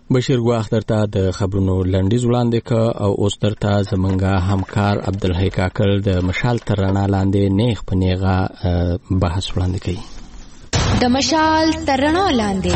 بشیر ګواخ درته د خبرونو لنډیز وړاندې ک او اوس درته زمونږه همکار عبدالحی کاکل د مشال تر رڼا لاندې نیغ په نیغه بحث وړاندې کوي. د مشال تر رڼا لاندې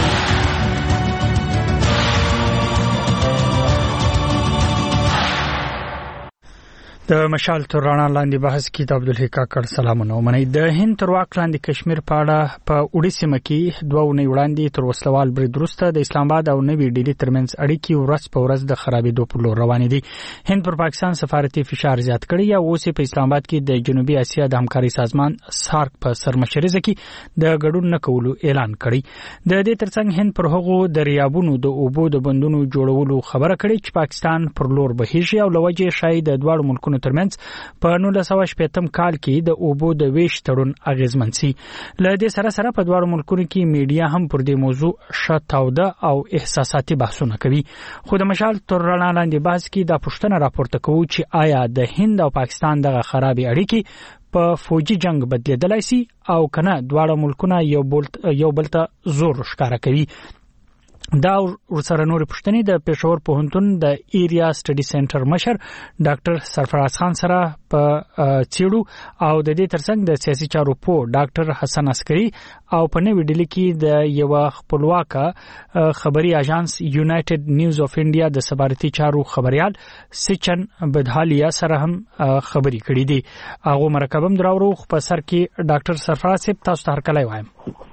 د مشال تر رڼا لاندې بحث کې د عبدالحی کاکړ سلامونه ومنئ. د هند تر واک لاندې کشمیر په اړه په وړي سیمه کې 2 اونۍ وړاندې تر وسلوال برید وروسته د اسلام آباد او نوي ډیلي ترمنځ اړیکې ورځ په ورځ د خرابېدو په لور روانې دي. هند پر پاکستان سفارتي فشار زیات کړی یا اوس په اسلام آباد کې د جنوبي اسیا د همکاري سازمان سارک په سرمشرۍ کې د ګډون نه کولو اعلان کړی. د دې ترڅنګ هند پر هغو دریابونو د اوبو د بندونو جوړولو خبره کړې چې پاکستان پر لور بهیږي او لوجه شاید د دوه ملکونو ترمنځ په 1980 کال کې د اوبو د ویش تړون اغیزمن سي. له دې سره سره په دوه ملکونو کې میډیا هم پر دې موضوع شتاوده او احساساتي بحثونه کوي. خو د مشال تر رڼا لاندې بحث کې دا پوښتنه راپورته کوي چې آیا د هند او پاکستان دغه خرابې اړیکې په فوجي جنگ بدلیدلای سي او کنه دواړه ملکونه یو بل ته زور ښکارا کوي. دا ورسره نور پښتني د پېښور پوهنتون د ایریا سټډي سنټر مشر ډاکټر سرفراز خان سره په چیړو او د دې ترڅنګ د سیاسي چارو په ډاکټر حسن عسکری او په نوې ډیلي کې د یو خپلواکه خبري اژانس یونایټډ نیوز اف انډیا د سفارتي چارو خبريال سچن بدحالیا سره هم خبري کړې دي. هغه مرکبم دراورو په سر کې ډاکټر سرفراز صاحب تاسو ته هرکلی وایم.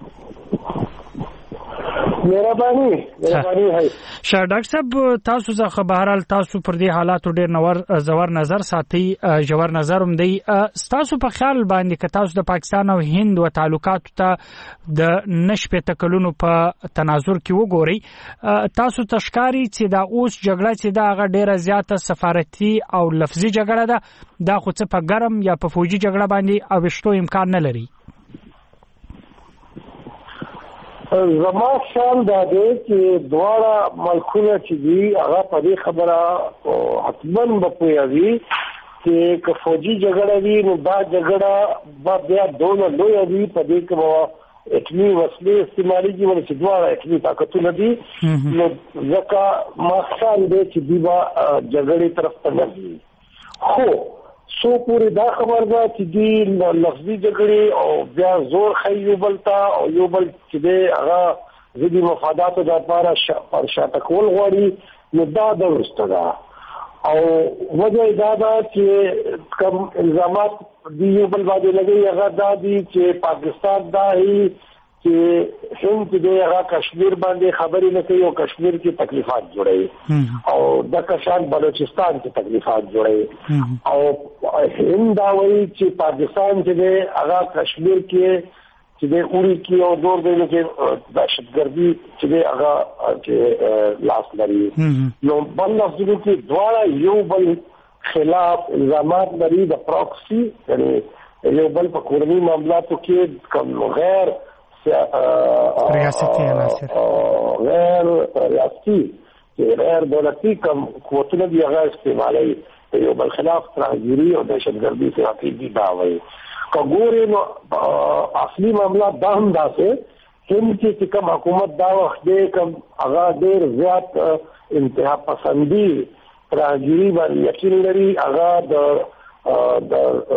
مهرباني ہے شاه ډاکټر صاحب تاسو څخه بهرحال تاسو پر دې حالات ډېر زور نظر ساتي جوړ نظر هم دی. تاسو په خیال باندې که تاسو د پاکستان او هند و تعلقات ته د نشپې تکلونو په تناظر کې وګورئ تاسو تشکاری چې دا اوس جګړه چې دا هغه ډېره زیاته سفارتي او لفظي جګړه ده دا خو څه په ګرم یا په فوجي جګړه باندې اوښتو امکان نه لري. زما خیال دا دی چې دواړه ملکونه چې دي هغه په دې خبره حتماً به پوهیږي چې که فوجي جګړه وي نو دا جګړه به بیا دونه لویه وي په دې کې به اټومي وسلې استعمالېږي ولې چې دواړه اټومي طاقتونه دي نو ځکه ما خیال دی چې دوی به جګړې طرف ته نه ځي. خو سو پوری دا خبر ده چې دی لفظي جګړې او بیا زور خي یو بلتا او یو بل چې دی هغه ځدی مفاداتو د لپاره پر شاته کول غواړي نو دا درسته ده او وجه دا ده چې کوم الزامات دی یو بل باندې لګي هغه دا دي چې پاکستان دا هي چې هند دې هغه کشمیر باندې خبرې نه کوي او کشمیر کې تکلیفات جوړي او د کشان بلوچستان کې تکلیفات جوړي او هند دا وایي چې پاکستان چې هغه کشمیر کې چې د اوري کې او دور دی چې دهشتګردي چې هغه چې لاس لري نو بل لفظونه کې دواړه یو بل خلاف الزامات لري د پروکسي یعنی یو بل په کورني معاملاتو کې کوم غیر ریاستی عناصر غیر دولتي کوم قوتونه دی هغه استعمالي یو بل خلاف ترهګيري او دهشتګردي څخه کیږي دا وایي کګورې نو اصلي معاملات دا هم داسې هند چې کوم حکومت دا وخت دی کوم هغه ډېر زیات انتها پسندي ترهګيري باندې یقین لري هغه د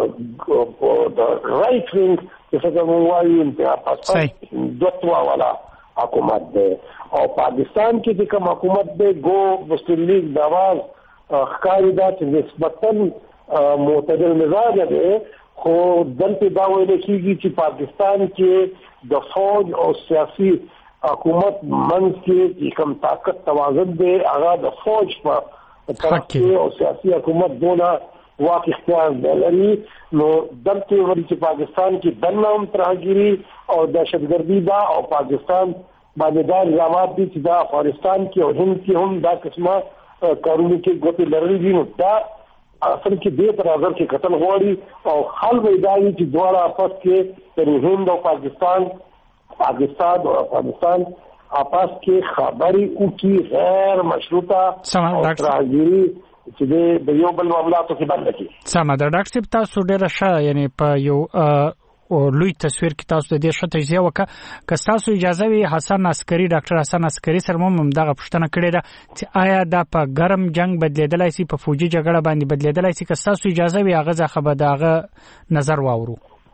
رائټ وینګ څه کوم وایي انتها پسند دوتوا والا حکومت دی او پاکستان کې کوم حکومت دی ګو مسلم لیگ د आवाज ښکاری دا چې نسبتاً معتدل مزاج دی خو دلته دا ویل کېږي چې پاکستان کې د فوج او سیاسي حکومت منځ کې کوم طاقت توازن دی هغه د فوج په طرف کې او سیاسي حکومت دونه واک اختیار لري نو دلته ورته چې پاکستان کې دنام ترهګيري او دهشتګردي دا او پاکستان باندې دا الزامات دي چې دا افغانستان کې او هند کې هم دا قسمه کارونه کې ګوتې لرلې دي نو دا اصل کې دې پر نظر کې قتل غواړي او حل ویدایي چې دواړه آپس کې هند او پاکستان او افغانستان آپس کې خبري او کې غیر مشروطه ترهګيري چې د یو بل معاملاتو کې باندې کې سم دا ډاکټر صاحب تاسو ډېر ښه یعنی په یو لوی تصویر کې تاسو د دې ښه تجزیه وکړه. که تاسو اجازه وي حسن عسکري ډاکټر حسن عسکري سره هم دغه پوښتنه کړې ده چې آیا دا په ګرم جنگ بدلیدلای شي، په فوجي جګړه باندې بدلیدلای شي؟ که تاسو اجازه وي هغه ځخه به دغه نظر واورو.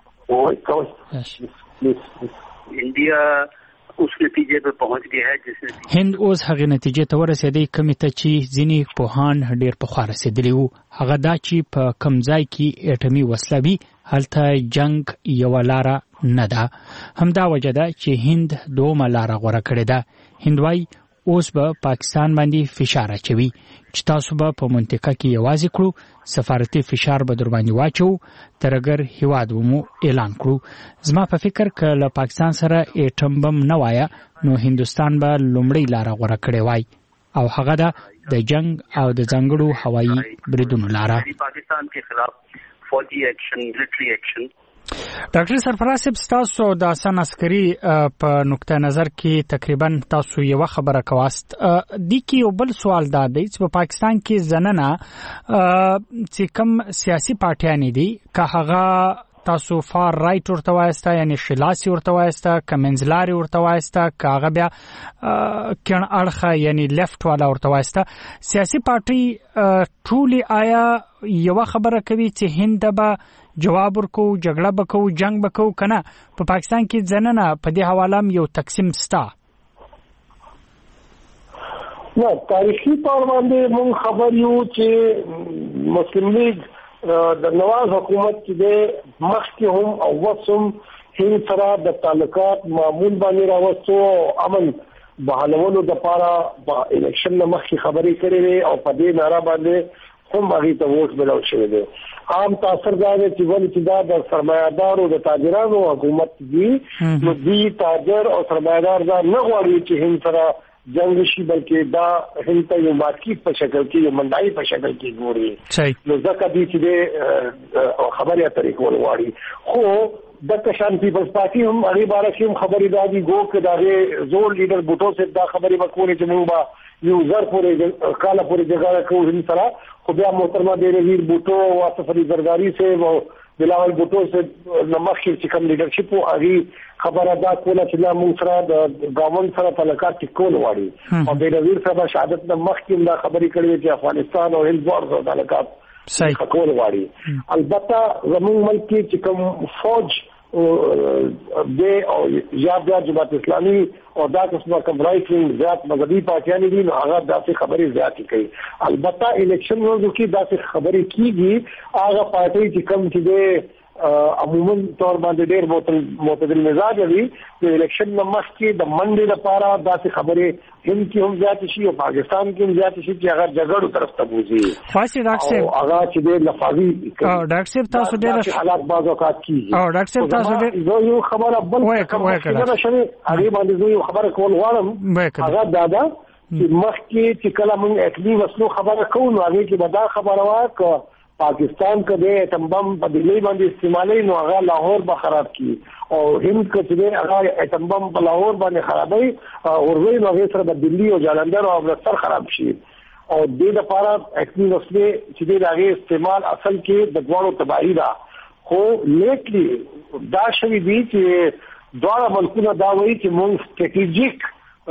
इंडिया उस नतीजे पर पहुंच गया है जिसने هند اوس هغه نتیجې ته ورسېدی کومه ته چې ځینی پوهان ډېر په خوا رسېدلی وو. هغه دا چې په کم ځای کې اټومي وسله وي هلته جنگ یو لاره نه ده. همدا وجه ده چې هند دومره لاره غوره کړې ده. هند وايي اوس به پاکستان باندې فشار اچوي چې تاسو به په منطقه کې یوازې کړو، سفارتي فشار به در باندې واچو تر اگر هیواد مو اعلان کړو. زما په فکر که له پاکستان سره اټم بم نه وایا نو هندستان به لومړی لاره غوره کړې وای او هغه د جنگ او د ځانګړو هوایي بریدونو لاره. پاکستان کے خلاف فوجی ایکشن، ملټری ایکشن. ډاکټر سرفراز صاحب تاسو د حسن عسکري په نقطه نظر کې تقریبا تاسو یو خبره کواست. د کی یو بل سوال دا دی چې په پاکستان کې زنانه چې کوم سیاسي پارټیان دي که هغه تاسو فار رائټ ورته وایسته یعنی شلاسی ورته وایسته کمنزلاری ورته وایسته که هغه بیا کڼ اړخه یعنی لیفت والا ورته وایسته، سیاسي پارټي ټولي آیا یو خبره کوي چې هند به جواب ورکو، جګړه وکړو، جنگ وکړو کنه؟ په پاکستان کې ځننه په دې حواله یو تقسیم ستا. نو تاریخي طور باندې مونږ خبر یو چې مسلم لیگ د نواز حکومت کې د مخکې هم او وسم هند سره د تعلقات معمول باندې راوستو، امن بحالولو د پاره په الیکشن مخکې خبرې کړې او په دې ناره باندې هم هغه ته ووټ ملاو شوی دی. عام تاثر دا دی چې ولې چې دا د سرمایه‌دارو د تاجرانو حکومت دی نو دی تاجر او سرمایه‌دار دا نه غواړي چې هند سره جنگ شي، بلکې دا هند ته یو مارکیټ په شکل کې، یو منډای په شکل کې ګوري. نو ځکه دی چې خبرې اترې کول غواړي. خو د کشان پیپلز پارټي هم هغه باره کې هم خبرې دادي ګو کې دا زور لیډر بوټو سے دا خبرې وکړي چې موږ به یو زر پورې کاله پورې جګړه کوو هند سره. خو بیا محترمه دېرویر بوټو واصف علي زرداری سے او بلاول بوټو سے نمخې چې کوم لیډرشپ او هغه خبره دا کوله چې لا موږ سره د ګاونډ سره تعلقات ټینګول غواړي او دېرویر سره شهادت نمخې دا خبرې کړې چې افغانستان او هند ورته تعلقات صحیح کول غواړي. البته زموږ ملک کې چې کوم فوج د او یا بیا جماعت اسلامي او دا قسمه کوم رائټ وینګ ذات مذهبي پارټیان دي نو هغه داسې خبرې زیاتې کوي. البته الیکشن ورځو کې داسې خبرې کیږي هغه پارټي چې کوم چې د عموما طور باندې ډېر معتدل مزاج وي د الیکشن مخکې د منډې لپاره داسې خبرې هند کې هم زیات شي او پاکستان کې هم زیات شي چې هغه جګړو طرف ته بوزي. خاصه ډاکټر صاحب هغه چې د لفاظي ډاکټر صاحب تاسو ډېر حالات بعض اوقات کیږي او ډاکټر صاحب تاسو ډېر یو خبره بل څه شوی هغه باندې یو خبره کول غواړم. هغه دادا چې مخکې چې کله موږ اټلی وسلو خبره کوو نو هغه کې به دا خبره وکړه پاکستان کا دے ایٹم بم په دلی باندې استعمالي نو هغه لاهور به خراب کی او هند کا چې هغه ایٹم بم په لاهور باندې خرابای او ورغوي نو هغه سره د دلی او جالندر او امرتسر خراب شي او د دې لپاره اټلی وسلې چې د هغه استعمال اصل کې د دوړو تباہی دا خو لیټلی دا شوی دی چې دواړه ملکونه دا وایي چې مونږ سټریټیجیک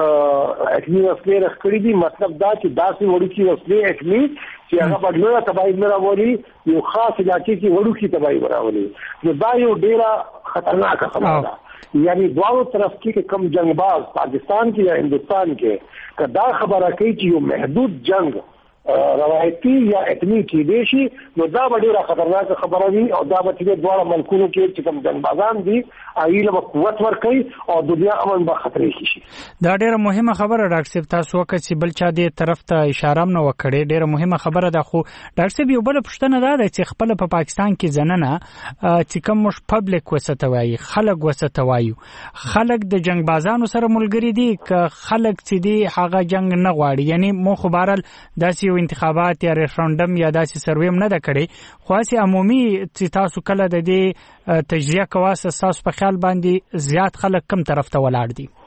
اټلی وسلې راخړې دي. مطلب دا چې داسې وړوکی وسلې اټلی چې هغه په ډیره تباہی نه راوړي یو خاص علاقې کې وړوکی تباہی راوړي نو دا یو ډیره خطرناک خبره ده. یعنی دواړو طرف کې کم جنگباز پاکستان کې یا هندستان کې کدا خبره کوي چې یو محدود جنگ روایتي یا اتمی کې دی شي نو دا ډیره خطرناک خبره وي او دا به چې دواړه ملکونو کې چې کوم جنگبازان دي ایله به قوت ورکړي او د دنیا امن به خطرې شي. دا ډیره مهمه خبره ډاکټر صاحب تاسو وکړئ چې بل چا دې طرف ته اشاره نه وکړي ډیره مهمه خبره ده. خو ډاکټر صاحب یو بل پوښتنه ده چې خپل په پاکستان کې زننه چې کوم مش پبلک وسته وایي خلک وسته وایي خلک د جنگبازانو سره ملګری دي که خلک چې دي هغه جنگ نه غواړي یعنی مو خبرال داسې انتخابات یا ریفرندم یا داسې سرویم نه ده کړی خو اسې عمومي چې تاسو کله د دې تجزیه کواسه تاسو په خیال باندې زیات خلک کم طرف ته ولاړ دي؟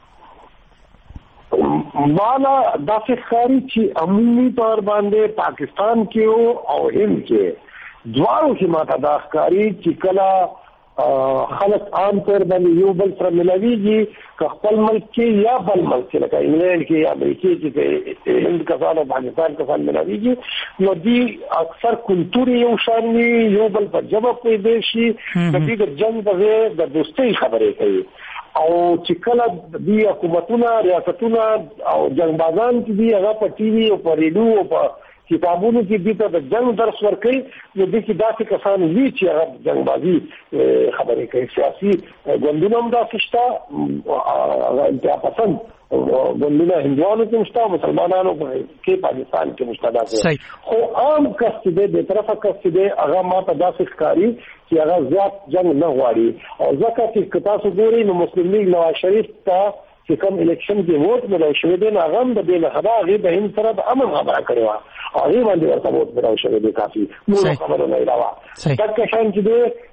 مالا داسې ښکاري چې عمومي طور باندې پاکستان کې او هند کې دواړو کې ماته دا ښکاري چې کله خلک عام طور باندې یو بل سره ملاویږي که خپل ملک کې یا بل ملک کې لکه انګلند کې یا امریکا کې هند کسان او پاکستان کسان ملاویږي نو دی اکثر کلتور یو شان وي یو بل په ژبه پوهېدی شي د دې د جنګ په ځای د دوستۍ خبرې کوي او چې کله دی حکومتونه ریاستونه او جنگبازان چې دی هغه په ټي وي او په ریډیو او په کتابونو کې دې ته د جنگ درس ورکړي نو د کې داسې کسان وی چې هغه جنگبازي خبرې کوي سیاسي ګوندونه هم داسې شته هغه انتها پسند ګوندونه هندوانو کې مشته مسلمانانو کې پاکستان کې مشته داسې خو عام کس چې د طرفه کس چې هغه ماته داسې ښکاري چې هغه زیات جنگ نه غواړي او ځکه چې تاسو ګورئ نو مسلم لیگ نواز شریف ته چې کوم الیکشن کې ووټ ملو شوی دی نو هغه د دې نه خبره د هند سره د امن خبره کړې وه او هغې باندې ورته ووټ ملو شوی دی کافي نورو خبرو نه علاوه دغه شان چې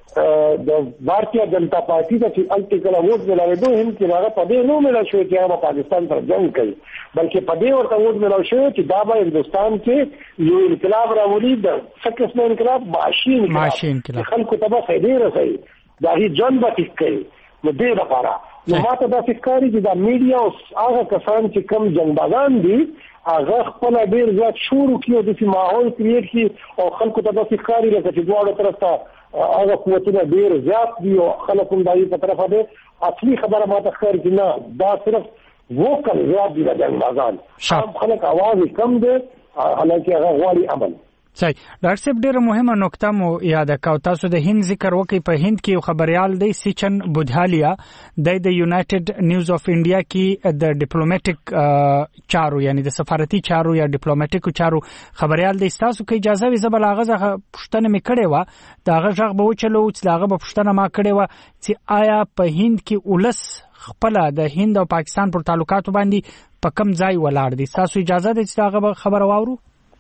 دی د بھارتیه جنتا پارټي ته چې هلته کله ووټ ملاوېدو هند کې هغه په دې نه ملو شوی چې هغه پاکستان سره جنګ کوي بلکې په دې ورته ووټ ملو شوی چې دا به هندوستان کې یو انقلاب راولي د څه قسمه انقلاب معاشي انقلاب خلکو ته به فایدې رسوي د هغې ژوند به ټیټ کوي نو دې لپاره نو ماته دا فکرې چې د میډیا او هغه کسان چې کم جنگبازان دي هغه خپل ډیر زیات شروع کیو د ماحول کریټ کی او خلکو ته د فکرې لکه چې دواړو طرف ته هغه قوتونه ډیر زیات دي او خلکو هم دایي په طرفه ده اصلي خبره ماته ښکاري چې نه دا صرف وکل زیات دي د جنگبازان عام خلک आवाज کم دي حالانکه هغه غواړي عمل صحیح ډاکټر صاحب ډیره مهمه نقطه مو یاد کاو تاسو د هند ذکر وکي په هند کې یو خبريال دی سچن بودھالیا د یونایټډ نیوز اف انډیا کې د ډیپلوماټیک چارو یعنی د سفارتي چارو یا ډیپلوماټیکو چارو خبريال دی تاسو کې اجازه وي زبل هغه پښتنه مې کړې و دا غږ به وچلو چې هغه به پښتنه ما کړې و چې آیا په هند کې ولس خپل د هند او پاکستان پر تعلقاتو باندې په کم ځای ولاړ دي تاسو اجازه ده چې هغه خبر واورو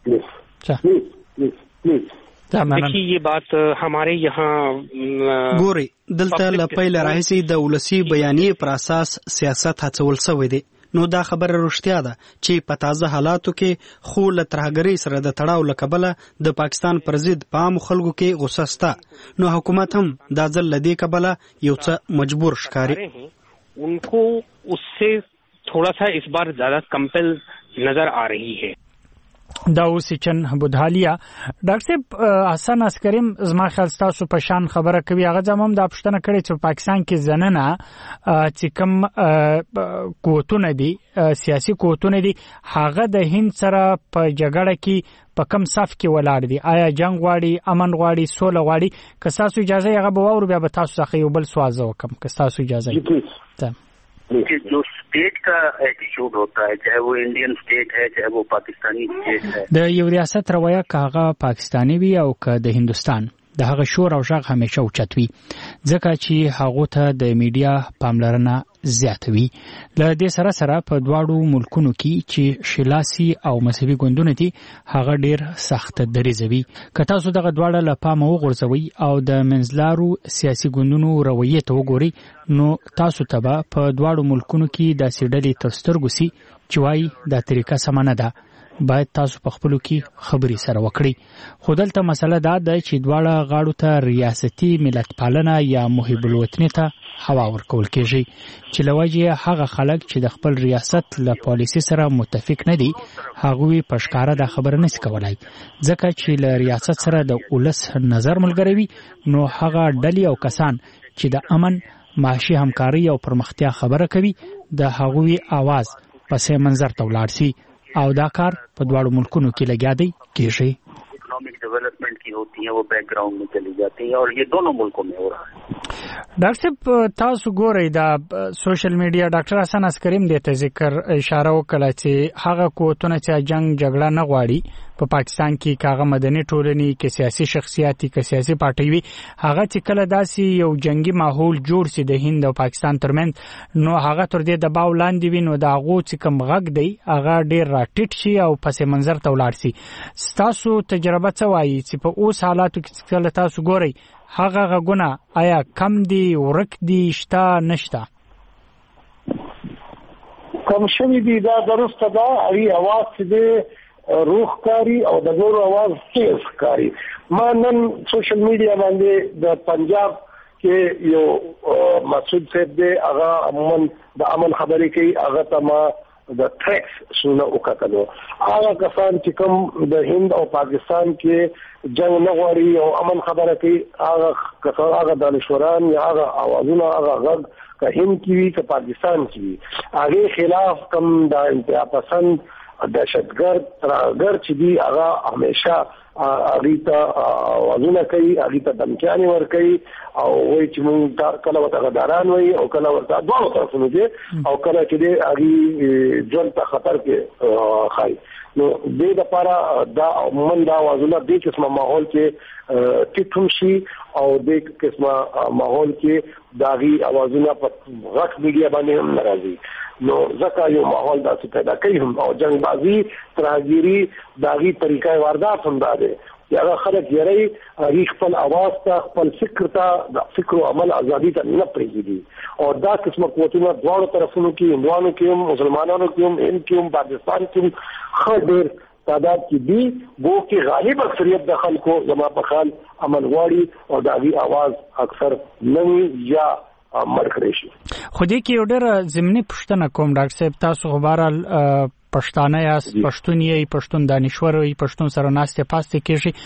देखिए ये बात हमारे यहाँ ګوري دلته لپاره راهسي د ولسی بیانیې پر اساس سیاست هڅول شوی دی نو دا خبره رښتیا ده چې په تازه حالاتو کې خو له ترهګرۍ سره د تړاو لکبله د پاکستان پر ضد په عام خلکو کې غوسه سته نو حکومت هم دا ځل لدی کبله یو څه مجبور ښکاري उनको उससे थोड़ा सा इस बार ज्यादा कंपेल नजर आ रही है دا سچن بودھالیا ډاکټر صاحب حسن عسکریم زما خیال تاسو په شان خبره کوي هغه زموږ د پښتنه کړي چې پاکستان کې زننه چې کوم قوتونه دي سیاسي قوتونه دي هغه د هند سره په جګړه کې په کم صف کې ولاړ دي آیا جنگ غواړي امن غواړي سوله غواړي که تاسو اجازه هغه به ورو بیا به تاسو څخه یو بل سوال وکم که تاسو اجازه जो स्टेट का एटीट्यूड होता है चाहे वो इंडियन स्टेट है चाहे वो पाकिस्तानी स्टेट है د یو ریاست رویه کاغه پاکستانی وي او که د هندستان د هغه شور او ژغ همیشه اوچت وي ځکه چې هغه ته د میډیا پاملرنه زیاتوي له دې سره سره په دواړو ملکونو کې چې شلاسي او مذهبي ګوندونه دي هغه ډیر سخت دریځوي که تاسو دغه دواړه له پامه وغورځوي او د منځلارو سیاسي ګوندونو رویې ته وګورئ نو تاسو ته به په دواړو ملکونو کې داسې ډلې تر سترګو سي چې وایي دا طریقه سمه نه ده باید تاسو په خپلو کې خبرې سره وکړئ خو دلته مسله دا ده چې دواړه غاړو ته ریاستي ملت پالنه یا محب الوطني ته هوا ورکول کېږي چې له وجې هغه خلک چې د خپل ریاست له پالیسي سره متفق نه دي هغوی په ښکاره دا خبره نشي کولای ځکه چې له ریاست سره د ولس نظر ملګری وي نو هغه ډلې او کسان چې د امن معاشي همکاري او پرمختیا خبره کوي د هغوی आवाज پسې منظر ته ولاړ شي او دا کار په دواړو ملکونو کې لګیا دی کېږي इकोनॉमिक डेवलपमेंट की होती है वो बैकग्राउंड में चली जाती है और ये दोनों मुल्कों में हो रहा है ډاکټر صاحب تاسو ګورئ دا سوشل میډیا ډاکټر حسن عسکریم دې ته ذکر اشاره وکړه چې هغه قوتونه چې جنگ جګړه نه غواړي په پاکستان کې کاغه مدني ټولنې کې سیاسي شخصیتي کې سیاسي پارټي وي هغه چې کله داسي یو جنگي ماحول جوړ سي د هند او پاکستان ترمنځ نو هغه تر دې دباو لاندې وي نو دا غو چې کم غږ دی هغه ډیر راټیټ شي او پس منظر ته ولاړ سي تاسو تجربه څه وایي چې په اوس حالاتو کې کله تاسو ګورئ هغه غږونه آیا کم دي ورک دي شته نشته کم شوی دي دا درسته ده ای आवाज دې روح کاری او د نورو आवाज تیز کاری ما نن سوشل میډیا باندې د پنجاب کې یو مسعود صاحب دی هغه عموما د امن خبرې کوي هغه تما د ټریکس سونه وکړو هغه کسان چې کوم د هند او پاکستان کې جنگ نه غواړي او امن خبره کوي هغه کسان هغه دانشوران یا هغه اوازونه هغه غږ که هند کې وي که پاکستان کې وي هغه خلاف کوم د انتها پسند دهشتګرد ترهګر چې دی هغه همیشه اغیتا وازونه کوي اغیتا دمکیانې ور کوي او وایي چې موږ کله ورته غداران وایي او کله ورته دواړو طرفونو دي او کله چې دی هغې ژوند ته خطر کې ښایي نو دې دپاره دا عموما دا وازونه دې قسمه ماحول کې ټیټ هم شي او دې قسمه ماحول کې د هغې اوازونه په غټ میډیا باندې هم نه راځي نو ځکه یو ماحول داسې پیدا کوي هم او جنګبازي ترهګیري د هغې طریقه واردات هم دا دی چې هغه خلک یری هغې خپل اواز ته خپل فکر ته د فکر او عمل ازادي ته نه پرېږدي او دا قسمه قوتونه دواړو طرفونو کې هندوانو کې هم مسلمانانو کې هم هند کې هم پاکستان کې هم ښه ډېر تعداد کې دي گو کې غالب اکثریت د خلکو زما په خیال عمل غواړي او د هغې اواز اکثر نه یا مرکړی شي خو دې کې یو ډېره ضمني پوښتنه کوم ډاکټر صاحب تاسو خو بهرحال پښتانه یاست پښتون یې پښتون دانشور یې پښتون سره ناستې پاستې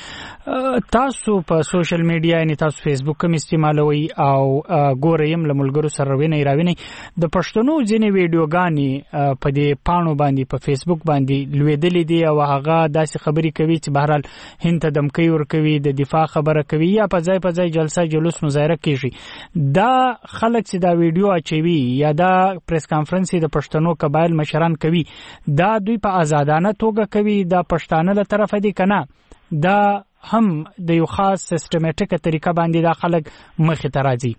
کېږي تاسو په سوشل میډیا یعنی تاسو فیسبوک هم استعمالوي او ګورئ هم له ملګرو سره راوینئ د پښتنو ځینې ویډیوګانې په دې پاڼو باندې په فیسبوک باندې لوېدلې دي او هغه داسې خبرې کوي چې بهرحال هند ته دمکۍ ورکوي د دفاع خبره کوي یا په ځای جلسه جلوس مظاهره کېږي دا خلک چې دا ویډیو اچوي یا دا پریس کانفرنس د پښتنو قبایل مشران کوي دا دوی په آزادانه توګه کوي دا پښتانه له طرفه دي کنه دا هم د یو خاص سیستماتیک طریقه باندې دا خلک مخې ته راځي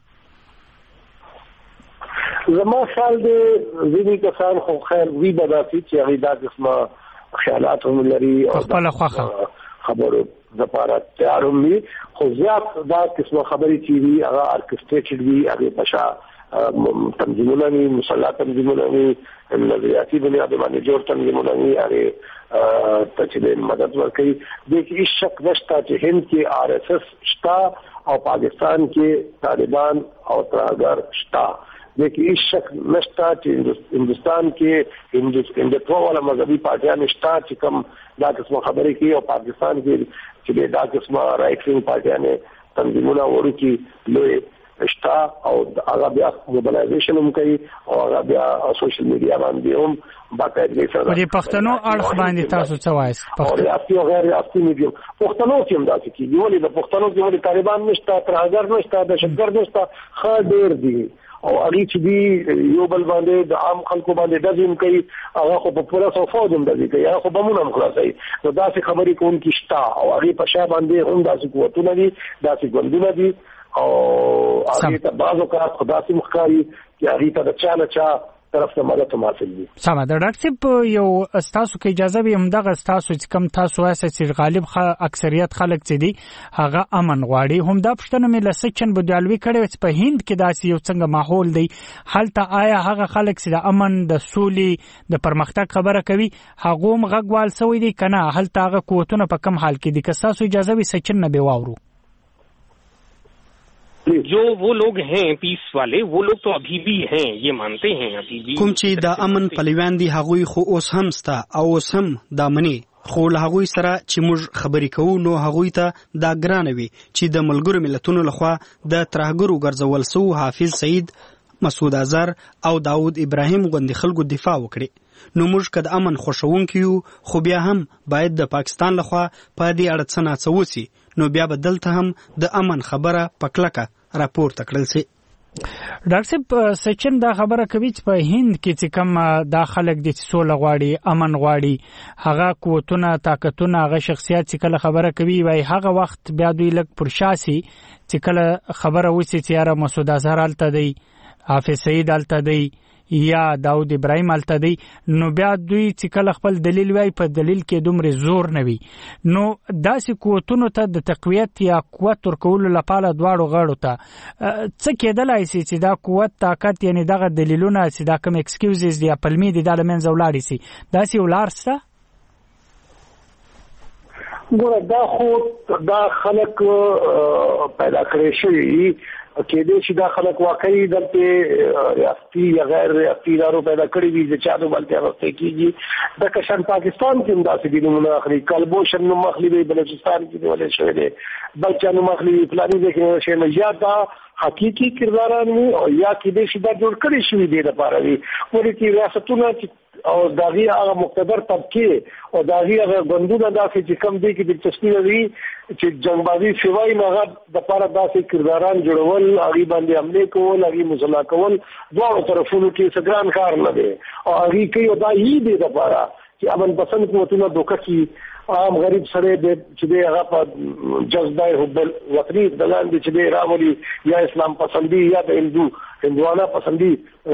زما خیال دی ځینې کسان خو خیر وي به داسې چې هغوی دا قسمه خیالات هم لري او خپله خوښه خبرو دپاره تیار هم وي خو زیات دا قسمه خبرې چې وي هغه ارکسټریټډ وي هغې په شا تنظیمونه وي مسلح تنظیمونه وي نظریاتي بنیاد باندې جوړ تنظیمونه وي هغې ته چې مدد ورکوي دې کې هېڅ شک نشته چې هند کې آر ایس ایس شته او پاکستان کې طالبان او ترهګر شته دې کې هېڅ شک نشته چې هندوستان کې هندوتوا والا مذهبي پارټیان شته چې کوم دا قسمه خبرې کوي او پاکستان کې چې دا قسمه رایټ وینګ پارټیانې تنظیمونه وړوکي لوی شتا او هغه بیا موبلایزیشن هم کوي او هغه بیا سوشل میډیا باندې هم باقاعدګۍ سره په پښتنو اړخ باندې تاسو څه وایاست او ریاستي او غیر ریاستي میډیا پښتنو کې هم داسې کېږي ولې د پښتنو کې ولې طالبان نشته ترهګر نشته دهشتګرد نشته ښه ډېر دي او هغې چې دي یو بل باندې د عام خلکو باندې ډزې هم کوي هغه خو په پولیس او فوج هم ډزې کوي هغه خو بمونه هم خلاصوي نو داسې خبرې کوونکي شته او هغې په شا باندې هم داسې قوتونه دي داسې ګوندونه دي او هغه ته بعضو کار خدا سي مخکاري چې هغه ته د چا نه چا طرف ته مدد حاصل دي سمه د ډاکټر صاحب یو استاسو کې اجازه به همدغه استاسو چې کم تاسو واسه چې غالب اکثریت خلک چې دي هغه امن غواړي هم دا پښتنه مې لسچن بدالوي کړي چې په هند کې داسې یو څنګه ماحول دی هلته آیا هغه خلک چې د امن د سولې د پرمختګ خبره کوي هغه هم غږوال سوی دي کنه هلته هغه قوتونه په کم حال کې دي که تاسو اجازه وي سچن نه به واورو जो वो लोग हैं पीस वाले वो लोग तो अभी भी हैं ये मानते हैं अभी भी کوم چې د امن پلویان دي هغوی خو اوس هم ستا او اوس هم دا منی خو له هغوی سره چې موږ خبرې کوو نو هغوی ته دا ګرانه وي چې د ملګرو ملتونو لخوا د ترهګرو ګرځول سو حافظ سعید مسعود اظهر او داود ابراهیم غوندې خلکو دفاع وکړي نو موږ که د امن خوښونکي یو خو بیا هم باید د پاکستان لخوا په دې اړه څه ناڅه وسي نو بیا به دلته هم د امن خبره په کلکه راپورته کړل شي ډاکټر صاحب سچن دا خبره کوي چې په هند کې چې کوم دا خلک د سوله غواړي امن غواړي هغه قوتونه طاقتونه هغه شخصیت چې کله خبره کوي وای هغه وخت بیا دوی لږ پرشاسي چې کله خبره وسی چې یاره مسعود اظهر الته دی حافظ سعید الته دی یا داود ابراهیم الته دی نو بیا دوی چې کله خپل دلیل وای په دلیل کې دومره زور نه وي نو داسې قوتونو ته د تقویت یا قوت ورکولو لپاره دواړو غاړو ته څه کېدلای شي چې دا قوت طاقت یعنی دغه دلیلونه چې دا کوم ایکسکیوزز یا پلمې دي دا له منځه ولاړې شي داسې ولار شته ګوره دا خو دا خلک پیدا کړی شوي کې دې چې دا خلک واقعي دلته ریاستي یا غیر ریاستي ادارو پیدا کړی دي چې چا بلته راستي کیږي د کشن پاکستان کې انداسې دي نو اخري کلبوشن نو مخلي بلوچستان کې ولې شوی دی بلچا نو مخلي پلاني دي کې شي نه یا دا حقيقي کرداران وي او یا کې دې چې دا جوړ کړی شوی دی لپاره وي ورته ریاستونه او داغي هغه مقتدر طبقه او داغي هغه غندونه داسې چې کم دي کې دلچسپي لري چې جنگبازي سیوای نه د لپاره داسې کرداران جوړول هغه باندې حمله کول هغه مسلح کول دوه طرفونو کې سګران کار نه دي او هغه کې دا یی دي لپاره چې امن پسند قوتونه دوکه کې عام غریب سره د چې هغه په جذبه حب الوطني د لاندې چې راولي یا اسلام پسندي یا د هندوانا پسندي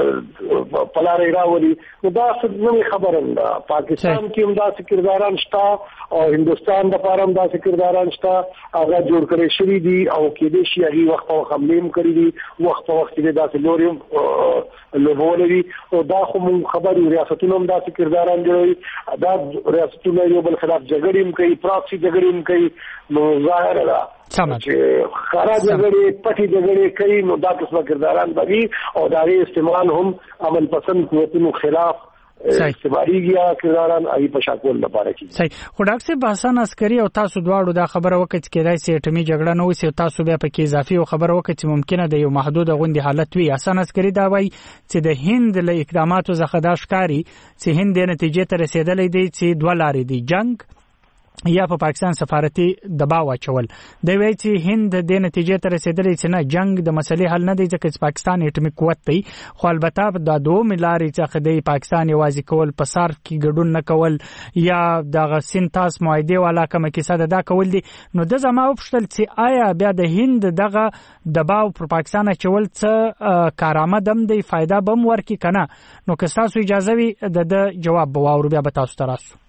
پلاره راولي نو دا څه خبره ده پاکستان کې هم دا کرداران شته او هندستان د پاره هم دا کرداران شته هغه جوړ کړی شوی دي او کې دې شي هغه وخت او حملیم کړی دي وخت کې دا لوریم لوبولوي او دا خو خبري ریاستونو هم دا کرداران جوړوي دا ریاستونو یو بل خلاف جګړې کوي پراکسي جګړې کوي نو ظاهر ده چې خارج جګړې پټي جګړې کوي نو دا څه کرداران بږي او دا یې استعمال هم عمل پسند قوتونو خلاف استعماليږي کرداران ای په شاکول لپاره کی صحیح خو ډاکټر صاحب حسن عسکري او تاسو دواړو دا خبره وکړه چې دای سي اټومي جګړه نه وسی تاسو بیا پکې اضافي خبره وکړه چې ممکنه د یو محدود غوندي حالت وي حسن عسکري دا وایي چې د هند له اقداماتو څخه دا ښکاری چې هند د نتیجې ته رسیدلې دي چې دوه لارې دي جنگ یا په پاکستان سفارتي دباو اچول دی وایي چې هند د نتیجې ته رسیدلې چې نه جنگ د مسلې حل نه دی ځکه چې پاکستان اټومي قوت دی خو البته د دوه ملاري څخه د پاکستان یوازې کول په صرف کې ګډون نه کول یا د سنتاس معاهده والا کومه کیسه دا کول دي نو د زما وپښتل چې آیا بیا د هند دغه دباو پر پاکستان اچول څه کارآمد هم دی فائدہ بم ورکی کنه نو که تاسو اجازه وي د جواب بواورو بیا به تاسو تراسو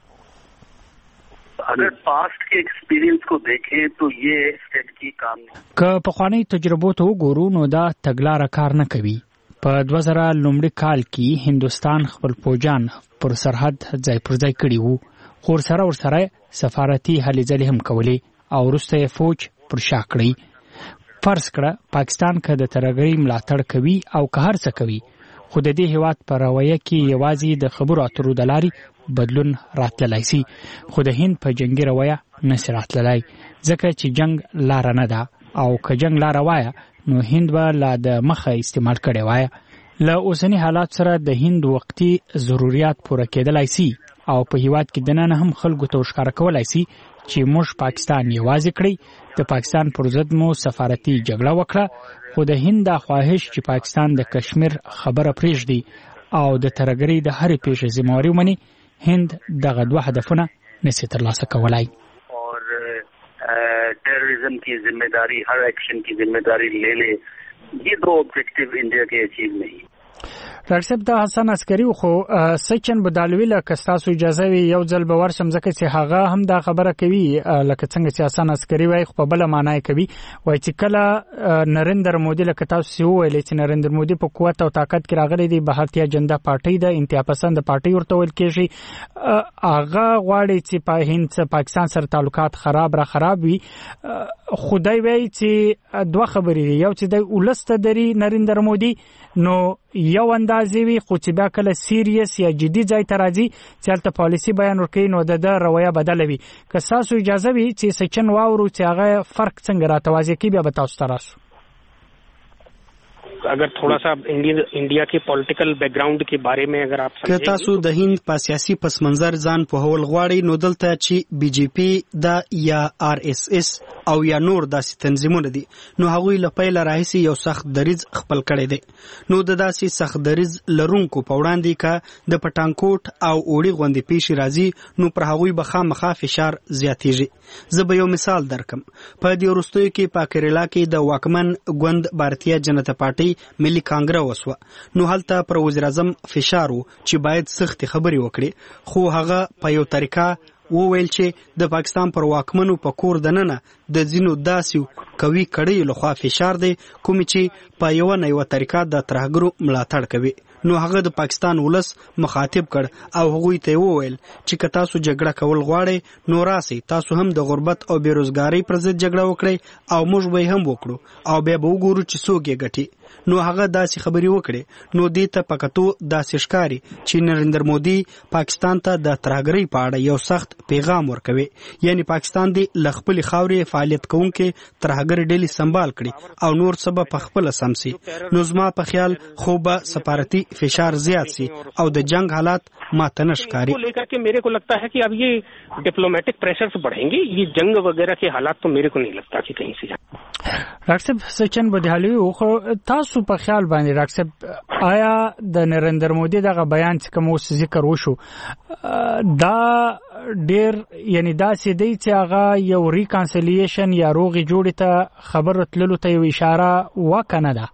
अगर पास्ट के एक्सपीरियंस को देखें तो ये स्ट्रेटजी काम नहीं که په خواني تجربو ته وګورو نو دا تګلاره کار نه کوي په 2000 لومړي کال کې هندستان خپل فوجان پر سرحد ځای پر ځای کړي وو خو سره سفارتي هلې ځلې هم کولې او وروسته فوج پر شا کړی فرض کړه پاکستان که د ترهګرۍ ملاتړ کوي او که هر څه کوي خو د دې هیواد په رویه کې یوازې د خبرو اترو د لارې بدلون راتللی سي خو د هند په جنگي رویه نشي راتللی ځکه چې جنگ لار نه ده او که جنگ لار وایه نو هند به لا د مخه استعمال کړي وایه له اوسنی حالات سره د هند وقتی ضرورت پوره کېدلای سي او په هیواد کې دننه هم خلکو ته ښکار کولای سي چې موږ پاکستان یوازې کړی د پاکستان پر ضد مو سفارتي جګړه وکړه خو د هند د خواهش چې پاکستان د کشمیر خبره پریږدي او د ترهګرۍ د هرې پیښې ذمہواري ومني هند دغه دوه هدفونه نشي ترلاسه کولای اور टेररिज्म की जिम्मेदारी हर एक्शन की जिम्मेदारी ले ले ये दो ऑब्जेक्टिव इंडिया के अचीव नहीं ډاکټر صاحب د حسن عسکري خو سچن بدالوي لکه تاسو اجازه وي یو ځل به ورشم ځکه چې هغه هم دا خبره کوي لکه څنګه چې حسن عسکري وایي خو په بل معنی کوي وایي چې کله نریندر مودي لکه تاسو ویل چې نریندر مودي په قوت او طاقت کې راغلي دی بھارتیا جنتا پارټي د انتها پسند پارټي ورته ویل کېږي هغه غواړي چې په هند پاکستان سره تعلقات خراب وي خدای وایي چې دوه خبرې یو چې د ولسته دري نریندر مودي نو یو اندازې وي خو چې بیا کله سیریس یا جدي ځای ته راځي چې هلته پالیسي بیان ورکوي نو د رویه بدله وي که تاسو اجازه وي چې سچن واورو چې هغه فرق څنګه راتوازی کوي بیا به تاسو ته راسو अगर थोड़ा सा इंडिया के पॉलिटिकल बैकग्राउंड के बारे में अगर आप समझें که تاسو د هند په سیاسي پس منظر ځان په هول غواړي نو دلته چې بي جي پي دا یا آر اس اس او یا نور داسې تنظیمونه دي نو هغوی له پیله راهیسې یو سخت دریځ خپل کړی دی نو د داسې سخت دریځ لرونکو په وړاندې که د پټانکوټ او اوړي غوندې پیښې راځي نو پر هغوی به خامخا فشار زیاتیږي زه به یو مثال درکم په دې وروستیو کې په کیرلا کې د واکمن ګوند بھارتیا جنتا پارټي ملي کانګرس وسو نو هلته پر وزیر اعظم فشار وو چې باید سخت خبري وکړي خو هغه په یو طریقه وویل چې د پاکستان پر واکمنو په کور دننه د ځینو داسې کوي کړي لخوا فشار دی کوم چې په یو نه یو طریقه د ترهګرو ملاتړ کوي نو هغه د پاکستان ولس مخاطب کړ او هغوی ته وویل چې که تاسو جګړه کول غواړئ نو راسئ تاسو هم د غربت او بیروزګاری پر ضد جګړه وکړئ او موږ به هم وکړو او بیا به وګورو چې څوک یې ګټي. نو هغه داسې خبرې وکړې. نو دې ته پکتو داسې ښکاري چې نریندر مودي پاکستان ته د ترهګرۍ په اړه یو سخت پیغام ورکوي، یعنی پاکستان دې له خپلې خاورې فعالیت کوونکې ترهګرې ډلې سمبال کړي او نور څه به په خپله سم سي. نو زما په خیال خو به سفارتي فشار زیات سي او د جنگ حالات ماته نه ښکاري. میرے کو لگتا ہے کہ اب یہ ڈپلومیٹک پریشرز بڑھیں گے، یہ جنگ وغیرہ کے حالات تو میرے کو نہیں لگتا کہ کہیں سے. ډاکټر صاحب سچن بدحالوی خو تاسو په خیال باندې ډاکټر صاحب آیا د نریندر مودي دغه بیان چې کوم اوس ذکر وشو دا ډیر یعنی دا سیدی چې هغه یو ریکانسیلیشن یا روغي جوړی ته خبر تللو ته یو اشاره وکنه ده؟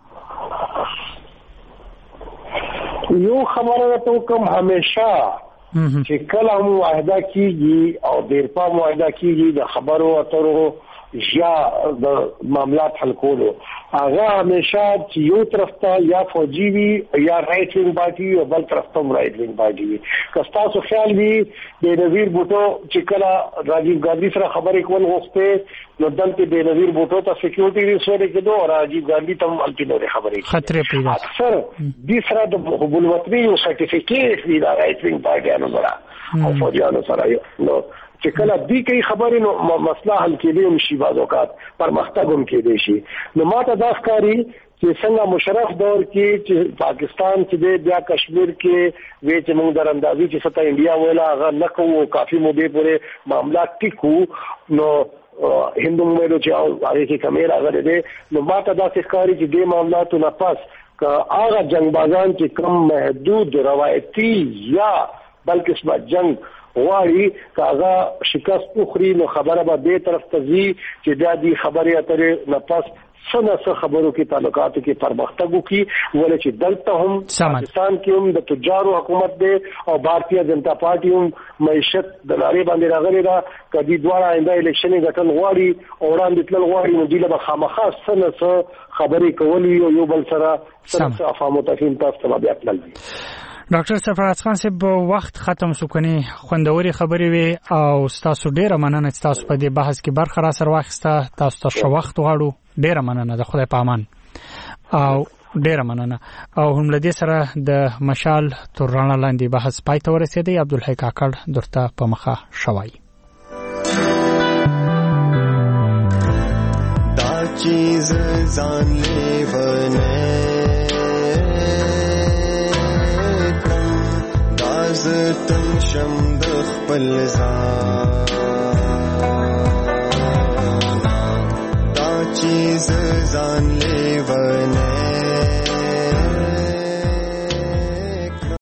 یو خبره ته کوم همیشه چې کله هم معاهده کیږي او دیرپا معاهده کیږي د خبرو اترو یا د معاملات حل کولو هغه همیشه چې یو طرف ته یا فوجي وي یا رائټ وینګ پارټي او بل طرف ته رائټ وینګ پارټي وي. که تاسو خیال وي د نظیر بوټو چې کله راجیو ګاندھی سره خبرې کول غوښته نو دلته د نظیر بوټو ته سکیورټي ریسورې کېدو او راجیو ګاندھی ته الټینو خبرې خطرې پیدا اکثر د سره د حبول وطني یو سرټیفیکیټ دی د رائټ وینګ پارټیانو سره او فوجیانو سره نو چې کله دې کوي خبرې نو مسله حل کېدی شي، بعض اوقات پرمختګ هم کېدی شي. نو ماته دا ښکاري چې څنګه مشرف دور کې چې پاکستان چې بیا کشمیر کې وی چې موږ در اندازي چې ستا انډیا ویلا هغه نه کوو کافي مودې پورې معاملات ټیکو نو هندو مېلو چې هغه کې کمې راغلي دي. نو ماته دا ښکاري چې دې معاملاتو نه پس که هغه جنگبازان چې کم محدود روایتي یا بل قسمه جنگ غواړي کاغه شکست اخري نو خبره به دې طرف ته ځي چې دا دی خبرې اترې نه پس څه خبرو کې تعلقاتو کې پرمختګ وکړي ولې چې دلته هم پاکستان کې هم د تجارو حکومت دی او بھارتیہ جنتا پارټي هم معیشت د لارې باندې راغلي دا کدي دواړه آینده الیکشن غټل غواړي او وړاندې تل غواړي نو دی له خامخا څه خبرې کولې او یو بل سره څه افهام او تفهیم تاسو بیا تلل. ډاکټر سرفراز خان صاحب وخت ختم شو کني خوندوري خبرې وي او تاسو ډیره مننه چې تاسو په دې بحث کې برخه را سره واخیسته. تاسو ته شو وخت غواړو، ډیره مننه، د خدای په امان او ډیره مننه. او هم لدې سره د مشال تر رڼا لاندې بحث پای ته ورسېدی. عبدالحی کاکړ درته په مخه شوای. دا چیز ځان لیونه تن شم د خپل ځان دا چیز ځان لیونه